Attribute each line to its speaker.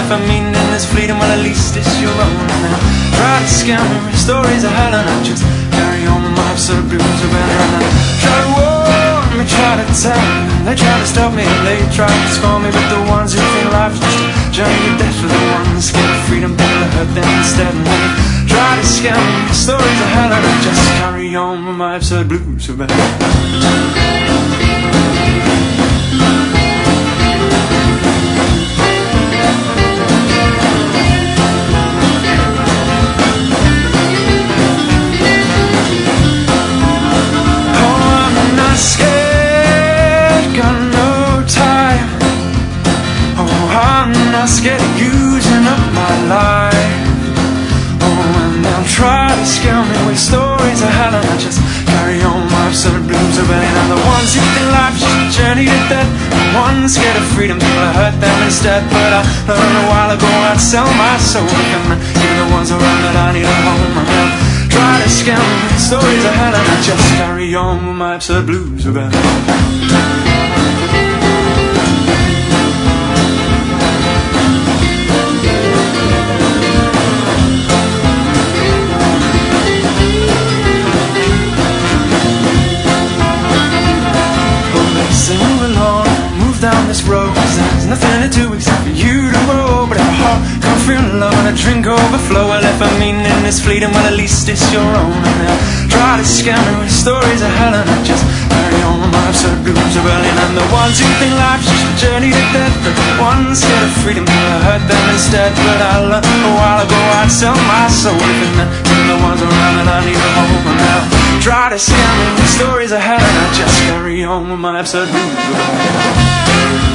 Speaker 1: if I mean in this freedom, well at least it's your own. Now try to scam me with stories of hell, and I just carry on with my absurd blues of better. And I try to warn me, try to tell me, they try to stop me, they try to scorn me, but the ones who think life's just a journey to death are the ones scared of freedom, people hurt them instead. And they try to scam me with stories of hell, and I just carry on with my absurd blues of better. I'm scared of using up my life. Oh, and they'll try to scare me with stories of hell, and I just carry on my absurd blues of belly. And the ones who think life's just a journey to death, the ones scared of freedom, people hurt them instead. But I learned a while ago I'd sell my soul, and even the ones around that I need a home. And they'll try to scare me with stories of hell, and I just carry on with my absurd blues of belly. Down this road, there's nothing to do except for you to grow. But if a heart can't feel love and a drink overflow, well if I mean in this freedom, well at least it's your own. And they'll try to scam me with stories of hell, and I just carry on with my absurd blues of Berlin. And the ones who think life's just a journey to death, the ones scared of freedom, I hurt them instead. But I learned a while ago I'd sell my soul, and then the ones around that I need a home. And now try to scam me with stories of hell, and I just carry on with my absurd blues of Berlin.